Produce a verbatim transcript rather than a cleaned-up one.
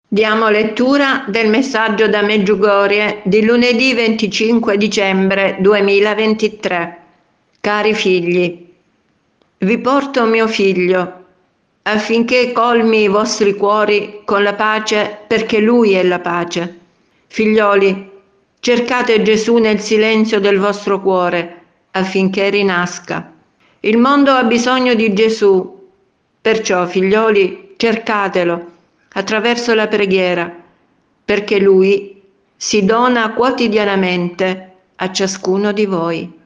Diamo lettura del messaggio da Meggiugorie di lunedì venticinque dicembre duemilaventitré. Cari figli, vi porto mio figlio, affinché colmi i vostri cuori con la pace, perché Lui è la pace. Figlioli, cercate Gesù nel silenzio del vostro cuore, affinché rinasca. Il mondo ha bisogno di Gesù, perciò, figlioli, cercatelo attraverso la preghiera, perché Lui si dona quotidianamente a ciascuno di voi.